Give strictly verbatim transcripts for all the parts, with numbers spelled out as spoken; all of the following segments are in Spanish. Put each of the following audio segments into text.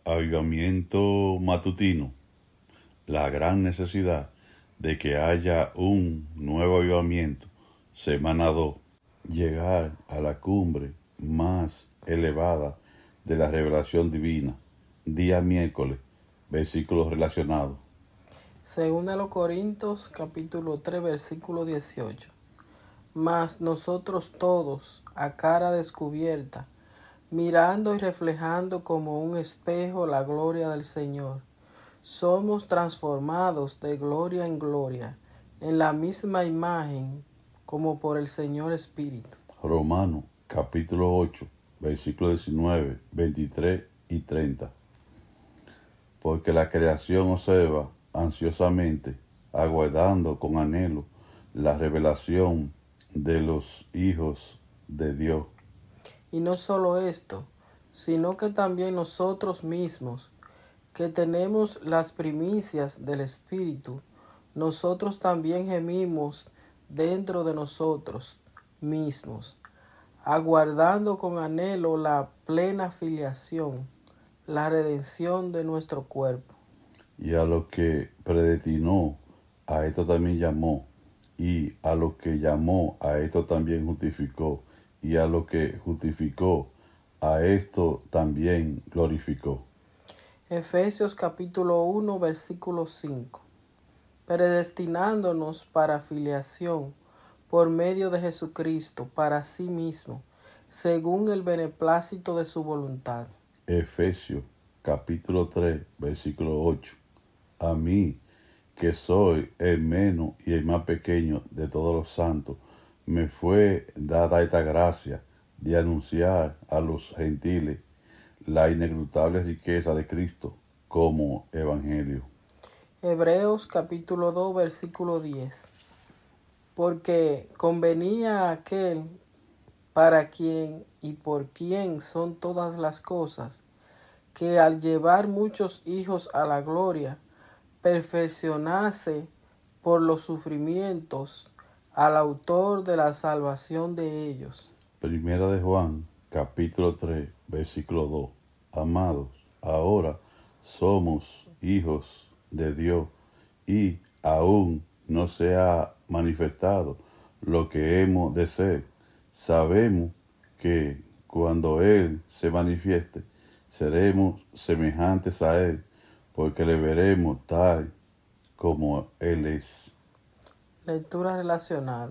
Avivamiento matutino. La gran necesidad de que haya un nuevo avivamiento. Semana dos. Llegar a la cumbre más elevada de la revelación divina. Día miércoles. Versículos relacionados. Según a los Corintios, capítulo tres, versículo dieciocho. Mas nosotros todos, a cara descubierta, mirando y reflejando como un espejo la gloria del Señor, somos transformados de gloria en gloria, en la misma imagen, como por el Señor Espíritu. Romanos, capítulo ocho, versículos diecinueve, veintitrés y treinta. Porque la creación observa ansiosamente, aguardando con anhelo la revelación de los hijos de Dios. Y no solo esto, sino que también nosotros mismos, que tenemos las primicias del Espíritu, nosotros también gemimos dentro de nosotros mismos, aguardando con anhelo la plena filiación, la redención de nuestro cuerpo. Y a lo que predestinó, a esto también llamó, y a lo que llamó, a esto también justificó, y a lo que justificó, a esto también glorificó. Efesios capítulo uno, versículo cinco. Predestinándonos para filiación por medio de Jesucristo para sí mismo, según el beneplácito de su voluntad. Efesios capítulo tres, versículo ocho. A mí, que soy el menos y el más pequeño de todos los santos, me fue dada esta gracia de anunciar a los gentiles la inescrutable riqueza de Cristo como evangelio. Hebreos capítulo dos, versículo diez. Porque convenía a aquel para quien y por quien son todas las cosas, que al llevar muchos hijos a la gloria, perfeccionase por los sufrimientos al autor de la salvación de ellos. Primera de Juan, capítulo tres, versículo dos. Amados, ahora somos hijos de Dios y aún no se ha manifestado lo que hemos de ser. Sabemos que cuando Él se manifieste, seremos semejantes a Él, porque le veremos tal como Él es. Lectura relacionada.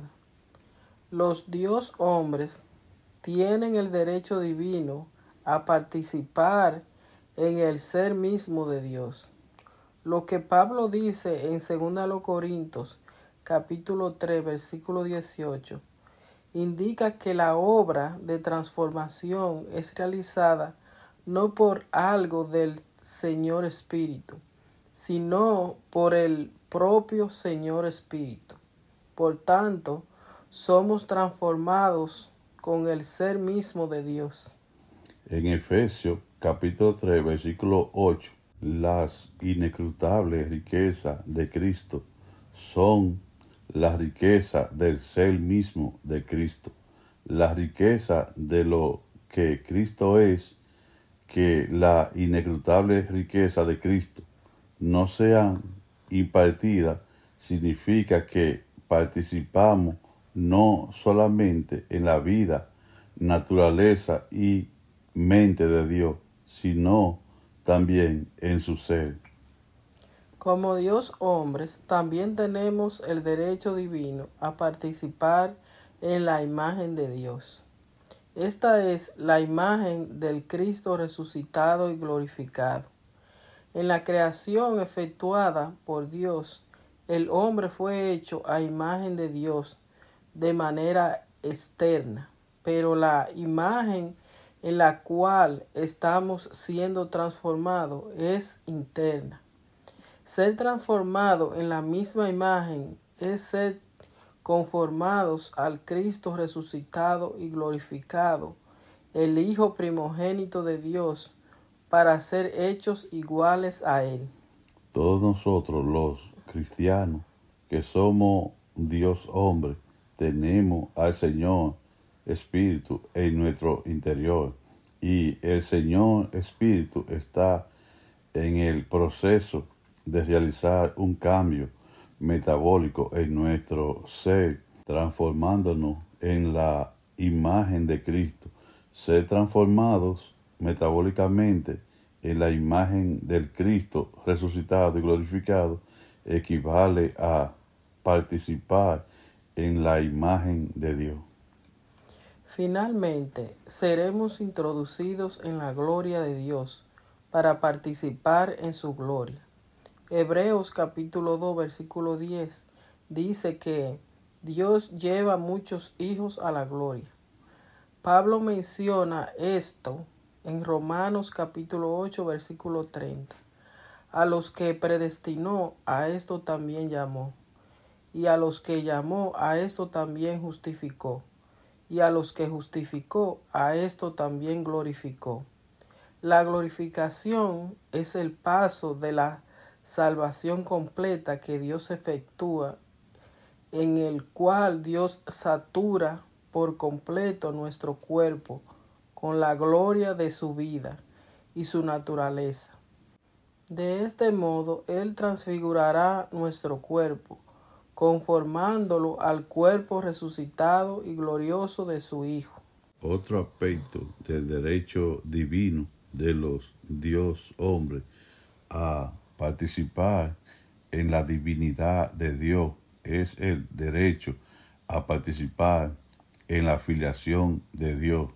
Los Dios hombres tienen el derecho divino a participar en el ser mismo de Dios. Lo que Pablo dice en segunda Corintios, capítulo tres, versículo dieciocho, indica que la obra de transformación es realizada no por algo del Señor Espíritu, sino por el propio Señor Espíritu. Por tanto, somos transformados con el ser mismo de Dios. En Efesios capítulo tres, versículo ocho, las inescrutables riquezas de Cristo son la riqueza del ser mismo de Cristo, la riqueza de lo que Cristo es, que la inescrutable riqueza de Cristo no sea impartida, significa que participamos no solamente en la vida, naturaleza y mente de Dios, sino también en su ser. Como Dios hombres, también tenemos el derecho divino a participar en la imagen de Dios. Esta es la imagen del Cristo resucitado y glorificado. En la creación efectuada por Dios, el hombre fue hecho a imagen de Dios de manera externa, pero la imagen en la cual estamos siendo transformados es interna. Ser transformado en la misma imagen es ser conformados al Cristo resucitado y glorificado, el Hijo primogénito de Dios, para ser hechos iguales a Él. Todos nosotros los cristianos que somos Dios hombre, tenemos al Señor Espíritu en nuestro interior, y el Señor Espíritu está en el proceso de realizar un cambio metabólico en nuestro ser, transformándonos en la imagen de Cristo. Ser transformados metabólicamente en la imagen del Cristo resucitado y glorificado equivale a participar en la imagen de Dios. Finalmente, seremos introducidos en la gloria de Dios para participar en su gloria. Hebreos capítulo dos, versículo diez dice que Dios lleva muchos hijos a la gloria. Pablo menciona esto en Romanos capítulo ocho, versículo treinta. A los que predestinó, a esto también llamó. Y a los que llamó, a esto también justificó. Y a los que justificó, a esto también glorificó. La glorificación es el paso de la salvación completa que Dios efectúa, en el cual Dios satura por completo nuestro cuerpo con la gloria de su vida y su naturaleza. De este modo, Él transfigurará nuestro cuerpo, conformándolo al cuerpo resucitado y glorioso de su Hijo. Otro aspecto del derecho divino de los Dios hombres a participar en la divinidad de Dios es el derecho a participar en la filiación de Dios.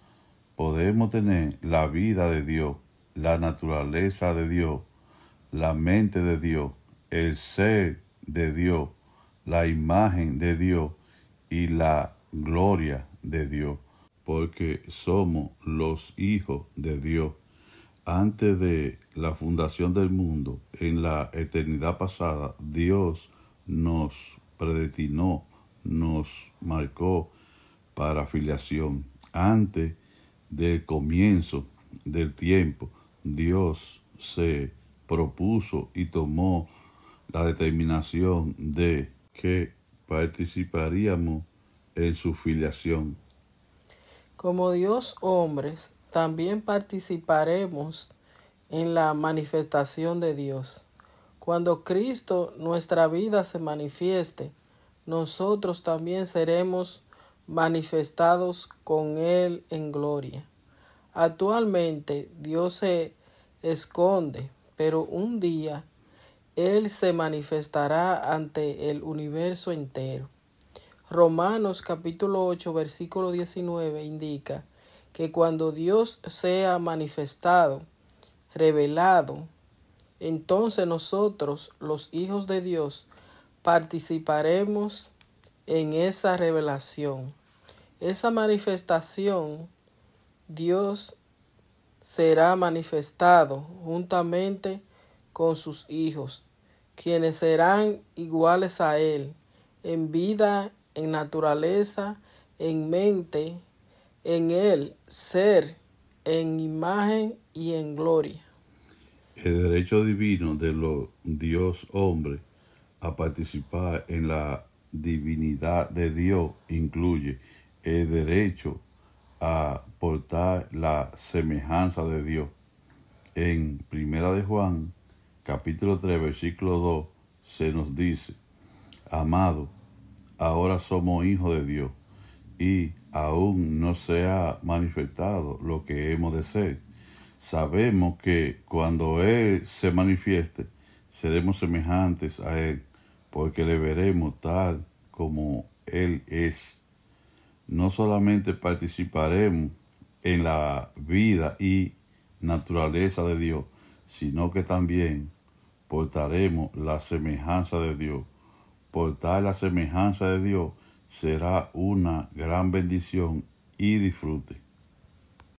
Podemos tener la vida de Dios, la naturaleza de Dios, la mente de Dios, el ser de Dios, la imagen de Dios y la gloria de Dios, porque somos los hijos de Dios. Antes de la fundación del mundo, en la eternidad pasada, Dios nos predestinó, nos marcó para filiación. Antes del comienzo del tiempo, Dios se propuso y tomó la determinación de que participaríamos en su filiación. Como Dios hombres, también participaremos en la manifestación de Dios. Cuando Cristo, nuestra vida, se manifieste, nosotros también seremos manifestados con Él en gloria. Actualmente Dios se esconde, pero un día Él se manifestará ante el universo entero. Romanos capítulo ocho, versículo diecinueve indica que cuando Dios sea manifestado, revelado, entonces nosotros, los hijos de Dios, participaremos en esa revelación. Esa manifestación, Dios será manifestado juntamente con sus hijos, quienes serán iguales a Él, en vida, en naturaleza, en mente, en Él, ser, en imagen y en gloria. El derecho divino de los Dios hombres a participar en la divinidad de Dios incluye el derecho a portar la semejanza de Dios. En Primera de Juan, capítulo tres, versículo dos, se nos dice: amado, ahora somos hijos de Dios, y aún no se ha manifestado lo que hemos de ser. Sabemos que cuando Él se manifieste, seremos semejantes a Él, porque le veremos tal como Él es. No solamente participaremos en la vida y naturaleza de Dios, sino que también portaremos la semejanza de Dios. Portar la semejanza de Dios será una gran bendición y disfrute.